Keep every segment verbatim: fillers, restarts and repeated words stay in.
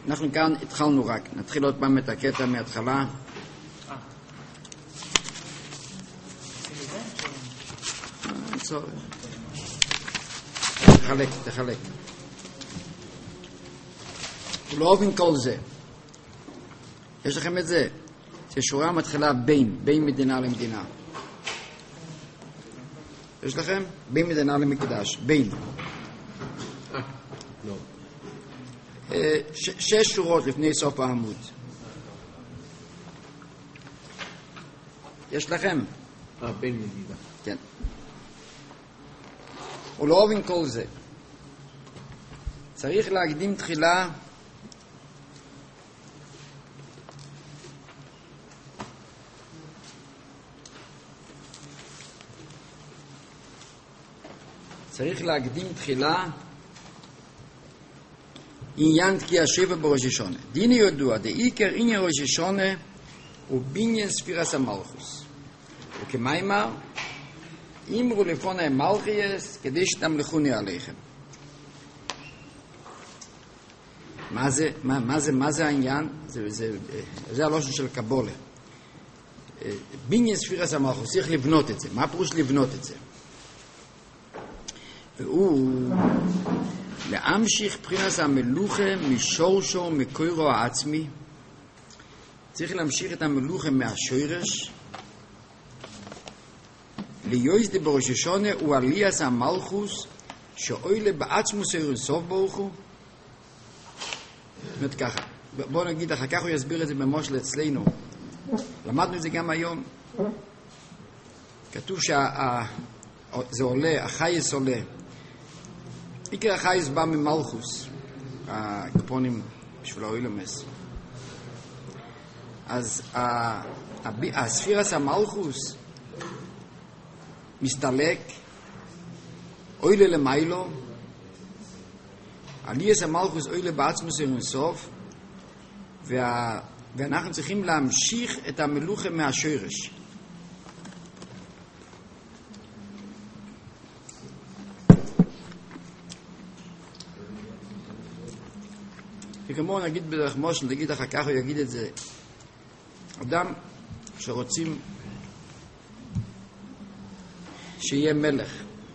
אנחנו כאן התחלנו רק, נתחיל עוד פעם את הקטע מההתחלה. תחלק, תחלק. לא אוהבים כל זה. יש לכם את זה? ששורה מתחילה בין, בין מדינה למדינה. יש לכם? בין מדינה למקדש, בין. לא. שש שורות לפני סוף העמוד. יש לכם? אה, בין מדינה. כן. ולא אוהבים כל זה. צריך להקדים תחילה צריך להקדים תחילה עניין תקיע שבע בראש השונה. דיני ידוע, דעיקר עניין ראש השונה הוא בניין ספירס המלכוס. וכמיימר, אמרו לפוני מלכייס כדי שתמלכוני עליכם. מה זה, מה, מה זה, מה זה העניין? זה, זה, זה הלושן של קבולה. בניין ספירס המלכוס, צריך לבנות את זה. מה פירוש לבנות את זה? והוא להמשיך מבחינת המלוכה משורשו מקורו העצמי. צריך להמשיך את המלוכה מהשורש. ליועז בראש השונה הוא עליית המלכוס שאוילה בעצמוס אינסוף ברוך הוא. זאת אומרת ככה, בואו נגיד אחר כך הוא יסביר את זה במושל אצלנו. למדנו את זה גם היום. כתוב שזה עולה, החייס עולה. עיקר החייס בא ממלכוס, הקפונים בשביל האוילומס. אז הספירס המלכוס מסתלק, אוילה למיילו, עליית המלכוס אוילה בעצמוס אינסוף, וה... ואנחנו צריכים להמשיך את המלוכה מהשורש. וכמו נגיד בדרך מושל, נגיד אחר כך הוא יגיד את זה, אדם שרוצים שיהיה מלך,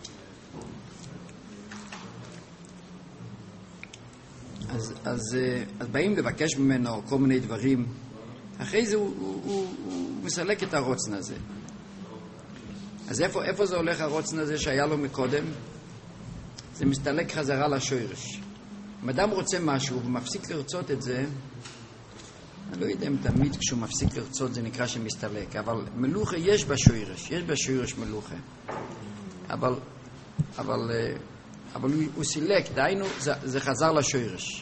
אז, אז, אז באים לבקש ממנו כל מיני דברים, אחרי זה הוא, הוא, הוא, הוא מסלק את הרוצן הזה. אז איפה, איפה זה הולך הרוצן הזה שהיה לו מקודם? זה מסתלק חזרה לשורש. אם אדם רוצה משהו ומפסיק לרצות את זה, אני לא יודע אם תמיד כשהוא מפסיק לרצות זה נקרא שמסתלק, אבל מלוכה יש בשורש, יש בשורש מלוכה. אבל, אבל, אבל הוא, הוא סילק, דיינו, זה, זה חזר לשורש.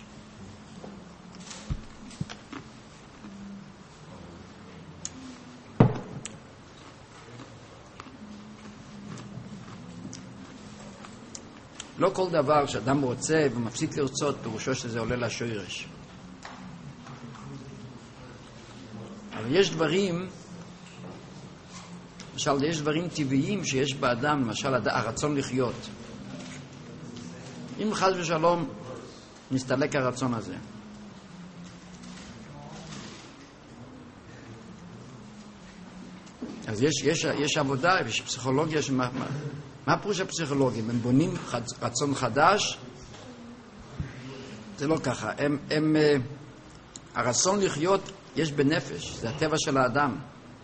לא כל דבר שאדם רוצה ומפסיק לרצות, פירושו שזה עולה לשורש. אבל יש דברים, למשל, יש דברים טבעיים שיש באדם, למשל, הרצון לחיות. אם חס ושלום נסתלק הרצון הזה, אז יש, יש, יש עבודה, יש פסיכולוגיה, שמה, מה, מה פירוש הפסיכולוגים? הם בונים רצון חדש? זה לא ככה. הם, הם, הרצון לחיות יש בנפש, זה הטבע של האדם.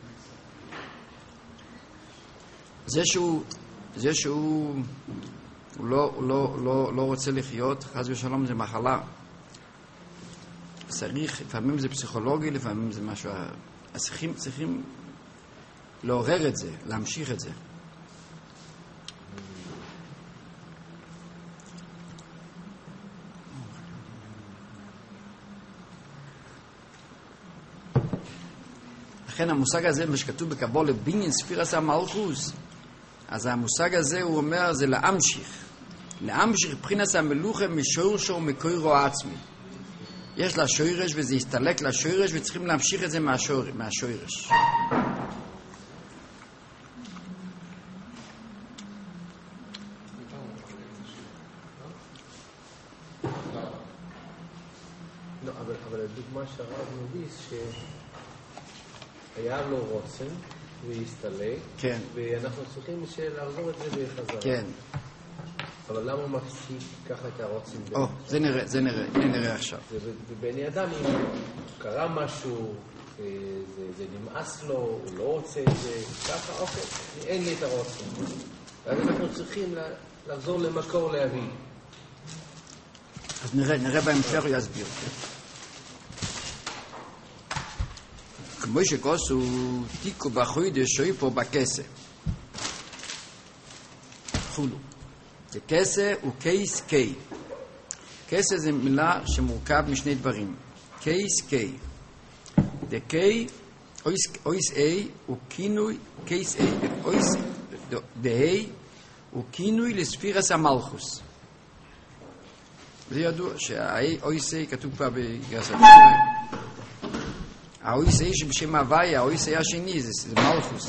זה שהוא, זה שהוא הוא לא, הוא לא, לא, לא רוצה לחיות, חס ושלום זה מחלה. צריך, לפעמים זה פסיכולוגי, לפעמים זה משהו, אז צריכים, צריכים לעורר את זה, להמשיך את זה. לכן המושג הזה, מה שכתוב בקבולה, בניין ספירס המלכוס, אז המושג הזה הוא אומר, זה להמשיך. להמשיך מבחינת המלוכה משורשו ומקורו העצמי. יש לה שורש וזה יסתלק לשורש וצריכים להמשיך את זה מהשור, מהשורש. לא, אבל, אבל הדוגמה שהרב מביא שהיה לו רוצן והסתלק, כן. ואנחנו צריכים לחזור את זה בחזרה. כן. אבל למה הוא מפסיק ככה את הרוצן? או, זה נראה, זה נראה, זה נראה עכשיו. ובעיני אדם, אם קרה משהו, זה, זה נמאס לו, הוא לא רוצה את זה, ככה, אוקיי, אין לי את הרוצן. ואז אנחנו צריכים לחזור למקור להביא. אז נראה, נראה בהמשך הוא יסביר. כמו שכוסו תיקו בחוידש שוי פה בכסה. חולו. זה כסה הוא קייס קיי. כסה זה מילה שמורכב משני דברים. קייס קיי. זה קיי, אויס איי הוא כינוי, קייס איי, אויס דהי הוא כינוי לספירס המלכוס. זה ידוע שהאויס איי כתוב כבר בגרסת. האויס איי שבשם הוויה, האויס איי השני, זה, זה מלכוס.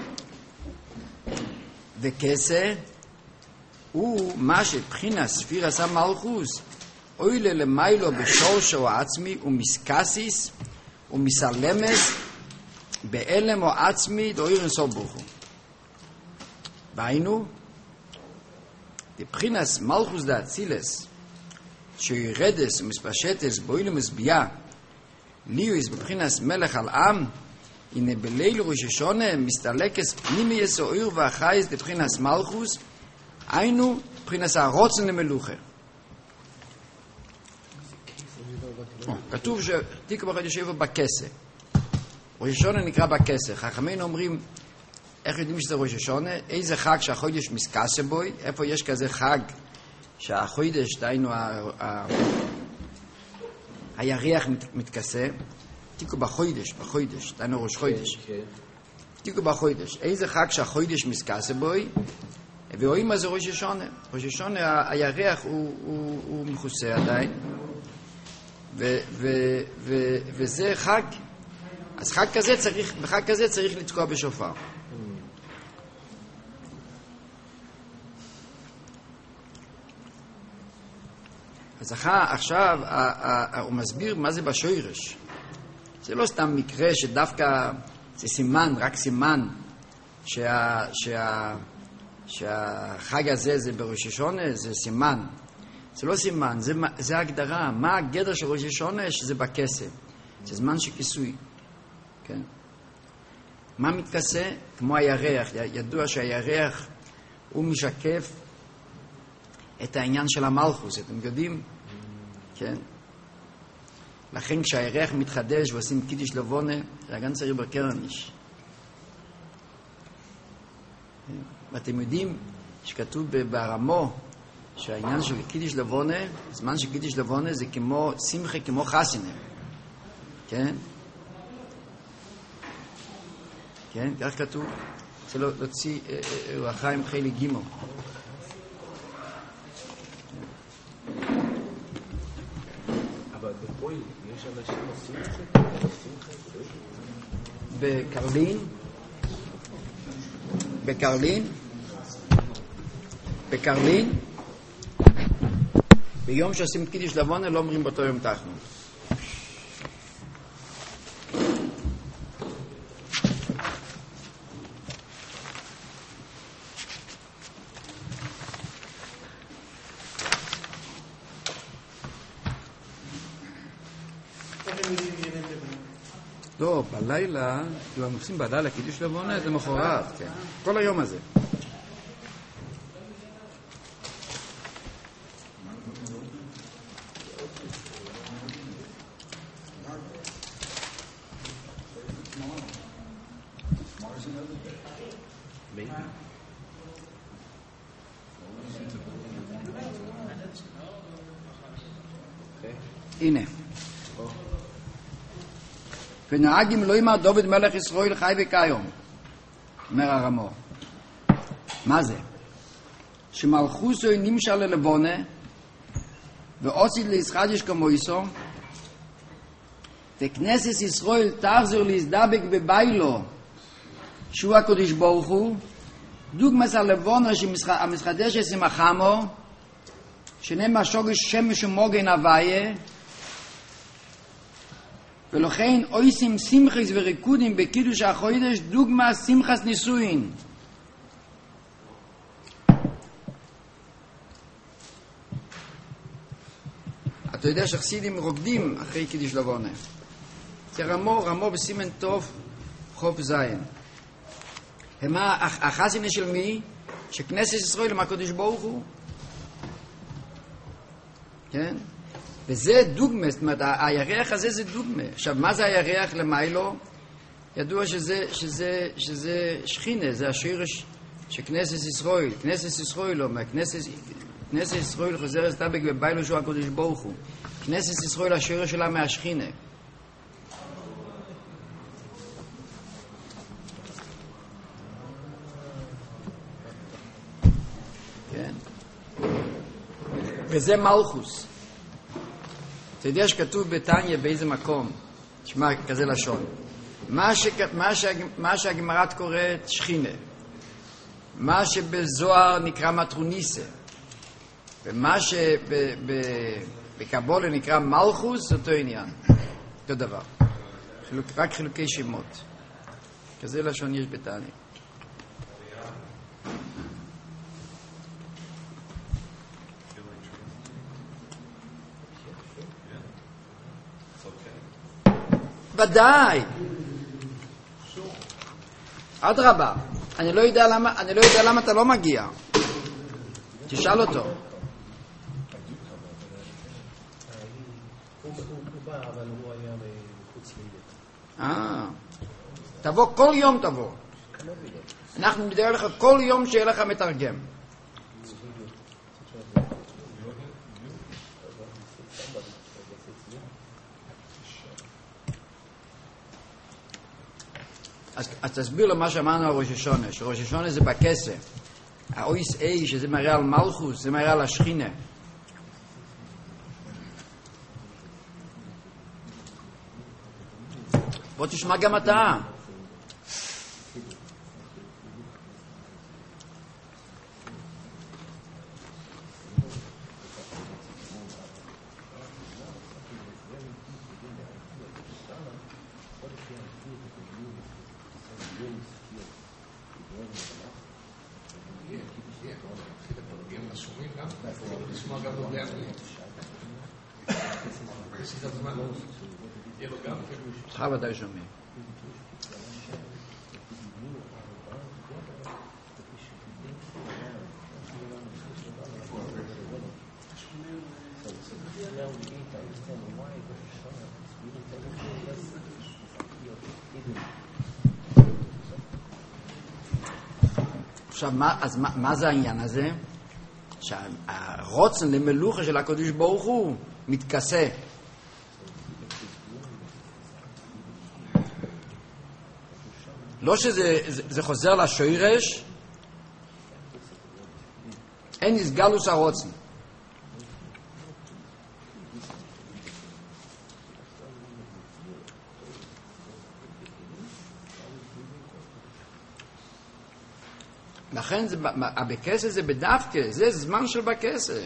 וכסה הוא מה שבחינה ספירס המלכוס אוילה למיילו בשורשו עצמי ומסקסיס ומסלמס באלם או עצמי דאוירן סובוכו. והיינו, דבחינס מלכוס דה אצילס שירדס ומספשטס באוילם מסביעה ליויס בבחינס מלך על עם הנה בליל ראש השונה מסתלקס פנימי יסועיר והחייס דבחינס מלכוס היינו בבחינס הרוצן למלוכה. כתוב שתיקו בחודש שבע בכסה. ראש השונה נקרא בכסה. חכמינו אומרים, איך יודעים שזה ראש השונה? איזה חג שהחודש מסקסה בוי? איפה יש כזה חג שהחודש, דיינו, הירח מתכסה? תיקו בחודש, בחודש, דיינו ראש חודש. תיקו בחודש. איזה חג שהחודש מסקסה בוי? ורואים מה זה ראש השונה. ראש השונה, הירח הוא מכוסה עדיין. ו, ו, ו, וזה חג, אז חג כזה צריך, בחג כזה צריך לתקוע בשופר. אז עכשיו הוא מסביר מה זה בשוירש. זה לא סתם מקרה שדווקא זה סימן, רק סימן שה, שה, שהחג הזה זה בראש השונה, זה סימן. זה לא סימן, זה, זה הגדרה. מה הגדר של ראש השונה? שזה בכסה. זה זמן שכיסוי. כן? מה מתכסה? כמו הירח. ידוע שהירח הוא משקף את העניין של המלכוס. אתם יודעים? כן? לכן כשהירח מתחדש ועושים קידיש לבונה, זה הגן צריך בקרניש. ואתם יודעים שכתוב ברמו שהעניין של קידיש לבונה, זמן של קידיש לבונה זה כמו שמחה, כמו חסינה. כן? כן? כך כתוב. זה לא להוציא רחיים חיילי גימו. אבל בפועל יש אנשים עושים את זה? בקרלין? בקרלין? בקרלין? ביום שעושים קידיש לבונה לא אומרים באותו יום תחנו. לא, בלילה, כאילו הם עושים בלילה קידיש לבונה, זה מחרת, כן. כל היום הזה. הנה. ונהגים לא יאמר דוד מלך ישראל חי וכיום, אומר הרמו. מה זה? שמלכוסו נמשל ללבונה ועושית לישחדיש כמויסו וכנסת ישראל תחזור להזדבק בביילו שהוא הקודש ברוך הוא דוגמס הלבונה שהמסחדשת עם החמו שנאמר שוגש שמש ומוגן הוויה ולכן עושים שמחס וריקודים בקידוש החודש דוגמה שמחס נישואין. אתה יודע שחסידים רוקדים אחרי קידוש לבונה. זה רמו, רמו בסימן טוב חוף זין. המה החסינה של מי? שכנסת ישראל מה הקדוש ברוך הוא. כן? וזה דוגמה, זאת אומרת, הירח הזה זה דוגמה. עכשיו, מה זה הירח למיילו? ידוע שזה, שזה, שזה שכינה, זה השרש שכנסת ישראל, כנסת ישראל לא, כנסת, כנסת ישראל חוזר הסתבק בביילו שהוא הקדוש ברוך הוא. כנסת ישראל השרש שלה מהשכינה. כן. וזה מלכוס. אתה יודע שכתוב בתניה באיזה מקום, תשמע כזה לשון, מה, ש... מה, ש... מה שהגמרת קוראת שכינה, מה שבזוהר נקרא מטרוניסה, ומה שבקבולה נקרא מלכוס, אותו עניין, אותו דבר, חילוק... רק חילוקי שמות, כזה לשון יש בתניה. ודאי. אדרבה, אני לא יודע למה, אני לא יודע למה אתה לא מגיע. תשאל אותו. הוא בא, אבל הוא היה מחוץ לידה. אה. תבוא כל יום תבוא. אנחנו נדבר לך כל יום שיהיה לך מתרגם. אז, אז תסביר לו מה שאמרנו על ראש השונה, שראש השונה זה בכסף. האויס אי, שזה מראה על מלכוס, זה מראה על השכינה. בוא תשמע גם אתה. אותך ודאי שומעים. עכשיו, מה, אז מה, מה זה העניין הזה? שהרוצן למלוכה של הקדוש ברוך הוא מתכסה. לא שזה זה, זה חוזר לשורש, אין הסגלוס הרוצן. לכן זה, בכסף זה בדווקא, זה זמן של בכסף.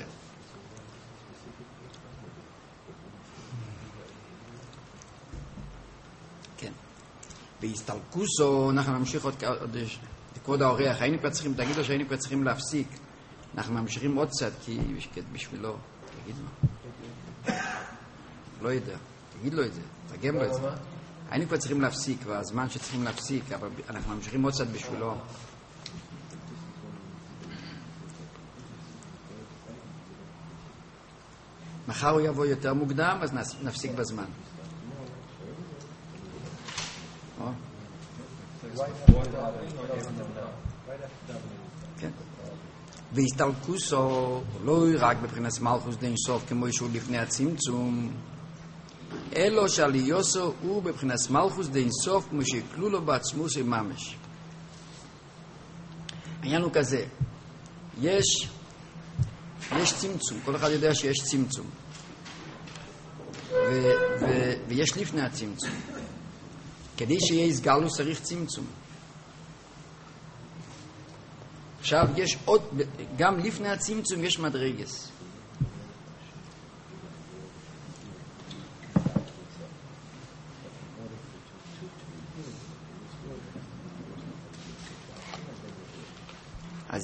כן. בהסתלקוסו, אנחנו נמשיך עוד כבוד האורח, היינו כבר צריכים, תגיד לו שהיינו כבר צריכים להפסיק. אנחנו ממשיכים עוד קצת, כי בשבילו, תגיד לו. לא יודע, תגיד לו את זה, תרגם לו את זה. היינו כבר צריכים להפסיק, והזמן שצריכים להפסיק, אבל אנחנו ממשיכים עוד קצת בשבילו. מחר הוא יבוא יותר מוקדם, אז נפסיק בזמן. כן. והסתלקוסו לא רק בבחינת מלכוס דין סוף כמו שהוא לפני הצמצום, אלו שעליוסו הוא בבחינת מלכוס דין סוף כמו שיקלו לו בעצמו של ממש. העניין הוא כזה, יש יש צמצום, כל אחד יודע שיש צמצום ו- ו- ויש לפני הצמצום. כדי שיהיה הסגלוס צריך צמצום. עכשיו יש עוד, גם לפני הצמצום יש מדרגס.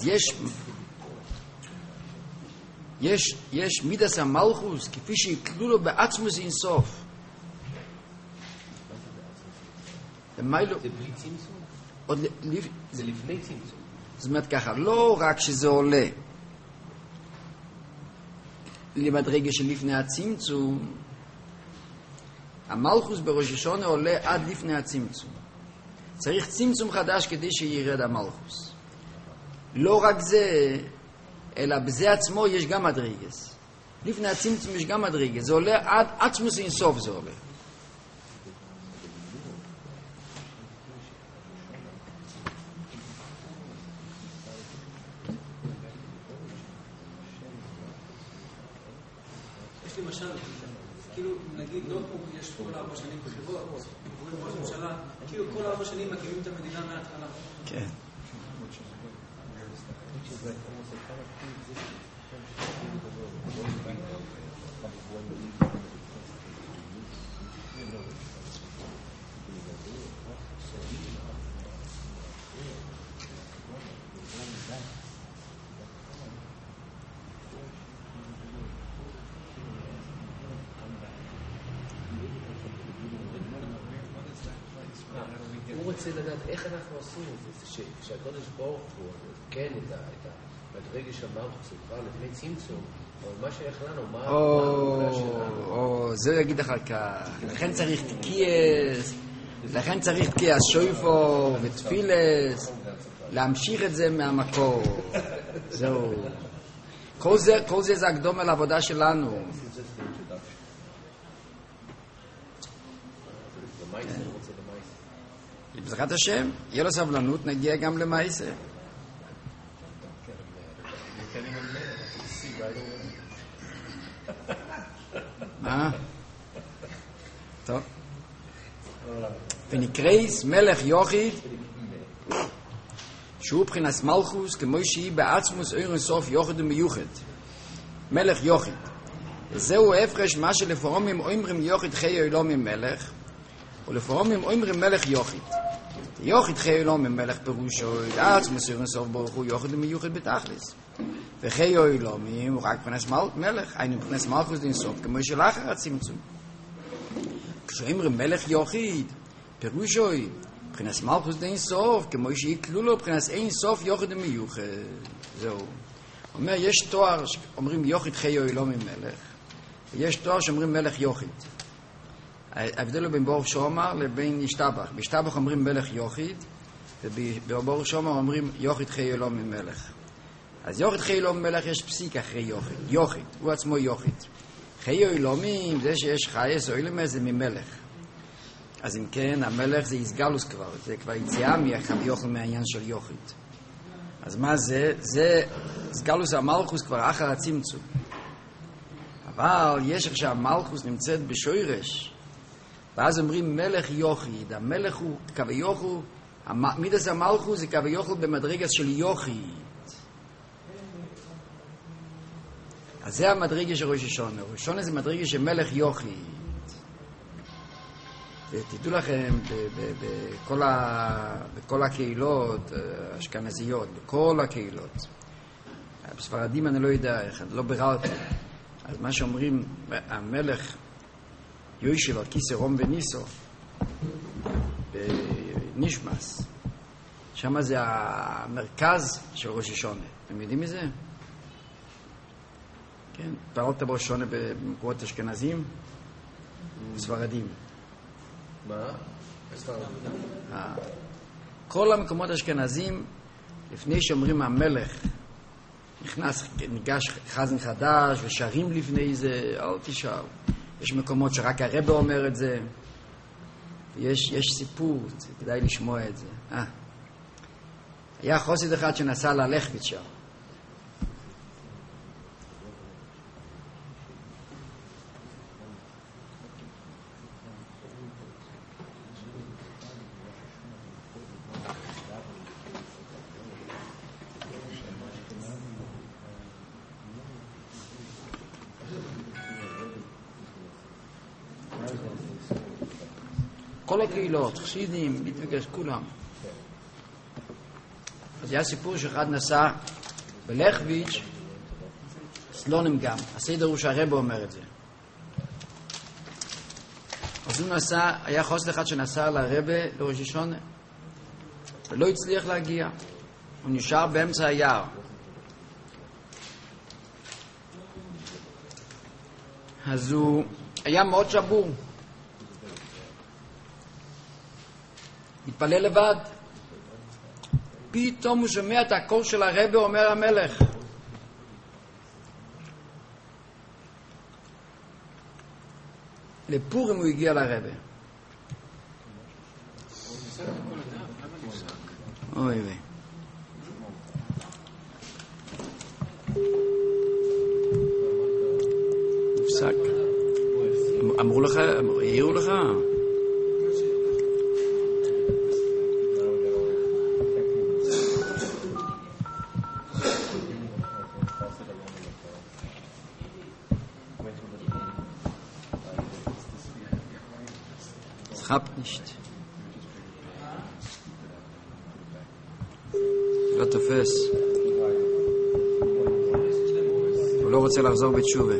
אז יש יש יש מידס המלכוס כפי שיקלו לו בעצמוס אינסוף. זה בלי צמצום? זה לפני צמצום. זאת אומרת ככה, לא רק שזה עולה למדרגה של לפני הצמצום, המלכוס בראש השונה עולה עד לפני הצמצום. צריך צמצום חדש כדי שירד המלכוס. לא רק זה, אלא בזה עצמו יש גם מדרגס. לפני הצמצום יש גם מדרגס. זה עולה עד עצמוס אינסוף זה עולה. יש לי משל, כאילו נגיד לא כמו יש כל ארבע שנים בחירות, עוברים ראש ממשלה, כאילו כל ארבע שנים מקימים את המדינה מההתחלה. כן. הוא רוצה לדעת איך אנחנו עושים את זה, שהקודש ברוך הוא, כן, את המדרגה של המלכוס, זה כבר לפני צמצום, אבל מה שייך לנו, מה הפעולה שלנו? או, זה יגיד לך כך, לכן צריך תקייס, לכן צריך תקייס שויפור ותפילס, להמשיך את זה מהמקור. זהו. כל זה, כל זה זה הקדום על העבודה שלנו. בעזרת השם, יהיה לו סבלנות, נגיע גם למעשה. מה? טוב. ונקרייס מלך יוחיד, שהוא מבחינת מלכוס, כמו שהיא בעצמוס אור סוף יוחיד ומיוחד. מלך יוחיד. וזהו ההפרש מה שלפעמים אומרים יוחיד חיי אלוהים מלך, ולפעמים אומרים מלך יוחיד. יוחיד חיי אלוהים מלך פירושו, עצמוס אור סוף ברוך הוא יוחיד ומיוחד בתכלס. וחיי אלוהים הוא רק מבחינת מלך, היינו מבחינת מלכוס דין סוף, כמו שלאחר הצמצום. כשאומרים מלך יוחיד, פירושו, מבחינת מלכוס דין סוף, כמו שיקלו לו מבחינת אין סוף יוחיד ומיוחד. זהו. אומר, יש תואר שאומרים יוחיד חיי אלוהים מלך, ויש תואר שאומרים מלך יוחיד. ההבדל הוא בין בור שומר לבין ישתבח. בישתבח אומרים מלך יוחיד, ובבור שומר אומרים יוחיד חיי אלוהים מלך. אז יוחיד חיי אלוהים מלך יש פסיק אחרי יוחיד. יוחיד, הוא עצמו יוחיד. חיי אלוהים, זה שיש חייס או אילמה, זה ממלך. אז אם כן, המלך זה יסגלוס כבר, זה כבר יציאה מהיוכל מהעניין של יוחיד. אז מה זה? זה סגלוס המלכוס כבר אחר הצמצום. אבל יש עכשיו המלכוס נמצאת בשוירש, ואז אומרים מלך יוחיד. המלך הוא קו יוכל, מידס המלכוס זה קו יוכל במדרגת של יוחיד. אז זה המדרגה של ראש השונה. ראש השונה זה מדרגה של מלך יוחיד. ותדעו לכם, בכל, ה, בכל הקהילות האשכנזיות, בכל הקהילות, בספרדים אני לא יודע איך, לא ביררתי. אז מה שאומרים, המלך יוישב על כיסא רום וניסו, בנישמס, שם זה המרכז של ראש השונה. אתם יודעים מזה? כן, פעלת בראש השונה במקומות אשכנזים, בספרדים. מה? בספרדים. כל המקומות האשכנזים, לפני שאומרים המלך, נכנס, ניגש חזן חדש ושרים לפני זה, אל תשאר. יש מקומות שרק הרבא אומר את זה, יש, יש סיפור, כדאי לשמוע את זה. אה. היה חסיד אחד שנסע ללכת שם. כל הקהילות, חסידים, מתפגש, כולם. אז אז היה סיפור שאחד נסע בלכביץ' סלונים גם, הסדר הוא שהרבא אומר את זה. אז הוא נסע, היה חוסד אחד שנסע לרבא לראש השונה ולא הצליח להגיע, הוא נשאר באמצע היער. אז הוא היה מאוד שבור, התפלל לבד. פתאום הוא שומע את הקול של הרבא אומר המלך. לפורים הוא הגיע לרבא. אוי ווי. נפסק. אמרו לך, העירו לך? habt nicht. לא תופס. הוא לא רוצה לחזור בתשובה.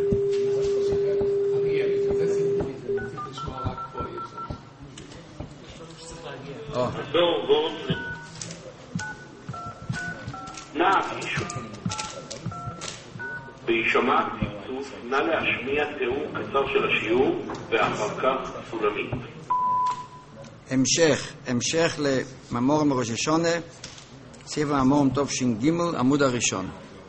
וישמע ציפצוף, נא להשמיע תיאור קצר של השיעור ואחר כך סולמית. המשך, המשך לממור מראש השונה, ספר ממור טוב ש"ג, עמוד הראשון.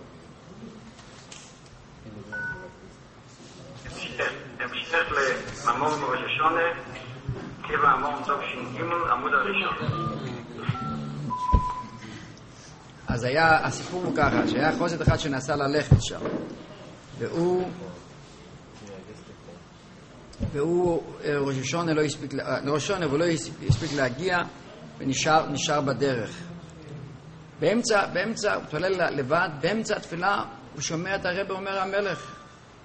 המשך לממור מראש השונה, ספר ממור טוב ש"ג, עמוד הראשון. אז היה, הסיפור הוא ככה, שהיה חוסד אחד שנסע ללכת שם, והוא והוא ראש השונה לא הספיק, ראש השונה ולא הספיק להגיע, ונשאר נשאר בדרך. באמצע, באמצע, הוא תולל לבד, באמצע התפילה הוא שומע את הרב אומר המלך.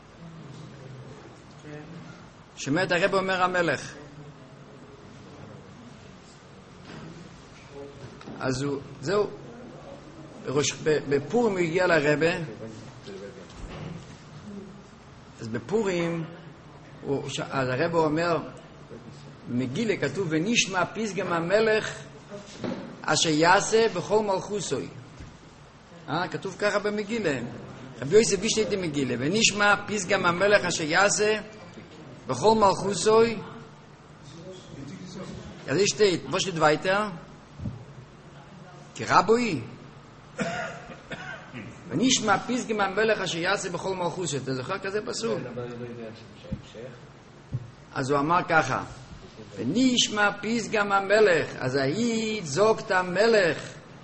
שומע את הרב אומר המלך. אז הוא, זהו, בפורים הוא הגיע לרבה. אז בפורים אז הרבא אומר מגילה כתוב ונשמע פסגם המלך אשר יעשה בכל מלכוסוי. אה, כתוב ככה במגילה. רבי יוסף בישלייט מגילה ונשמע פסגם המלך אשר יעשה בכל מלכוסוי. אז יש שטייט wo steht weiter כרבוי ונשמע פסגם המלך אשר יעשה בכל מלכוסוי. אתה זוכר כזה פסוק? אז הוא אמר ככה ונשמע פסגם המלך, אז היית זוגת המלך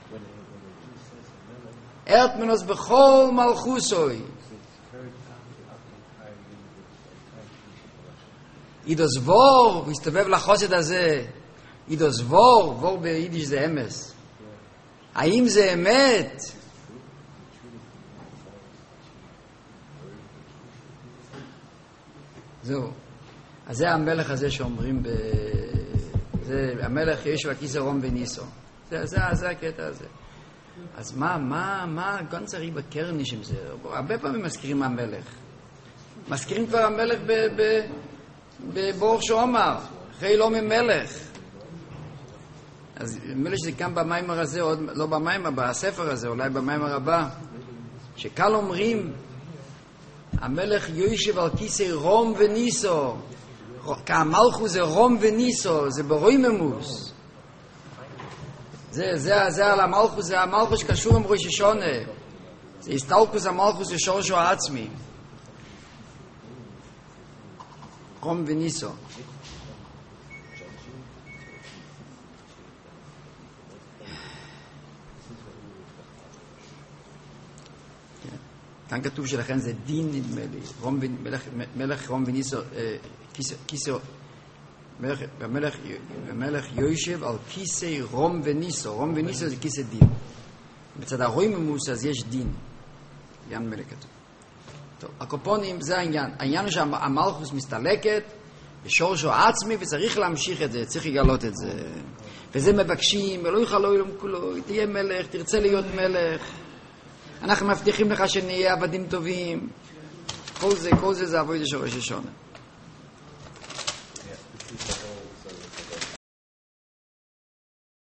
ארת מנוס בכל מלכוסוי. אידו זבור, הוא הסתובב לחוסד הזה, אידו זבור, בור ביידיש זה אמס. האם זה אמת? זהו. אז זה המלך הזה שאומרים ב... זה המלך יש וקיסר רום וניסו. זה, זה, זה הקטע הזה. אז מה, מה, מה, גן צריך בקרניש עם זה? הרבה פעמים מזכירים המלך. מזכירים כבר המלך ב... ב... בבור שאומר, אחרי לא ממלך. אז מלך שזה כאן במיימר הזה, עוד, לא במיימר, בספר הזה, אולי במיימר הבא, שקל אומרים, המלך יושב על כיסא רום וניסו. כמלכו זה רום וניסו, זה ברויממוס. זה, זה, זה על המלכו, זה המלכו שקשור עם ראש השונה. זה הסתלקוס המלכו זה שורשו העצמי. רום וניסו. כאן כתוב שלכן זה דין נדמה לי. רום, מלך, מלך רום וניסו, כיסו, מלך, המלך, המלך יושב על כיסא רום וניסו. רום וניסו זה כיסא דין. בצד הרויממוס אז יש דין. עניין מלך כתוב. טוב, הקופונים זה העניין. העניין הוא שהמלכוס מסתלקת בשורשו עצמי וצריך להמשיך את זה, צריך לגלות את זה. וזה מבקשים, ולא יוכל לא ילום כולו, תהיה מלך, תרצה להיות מלך, אנחנו מבטיחים לך שנהיה עבדים טובים. כל זה, כל זה זה עבודה של ראש השונה.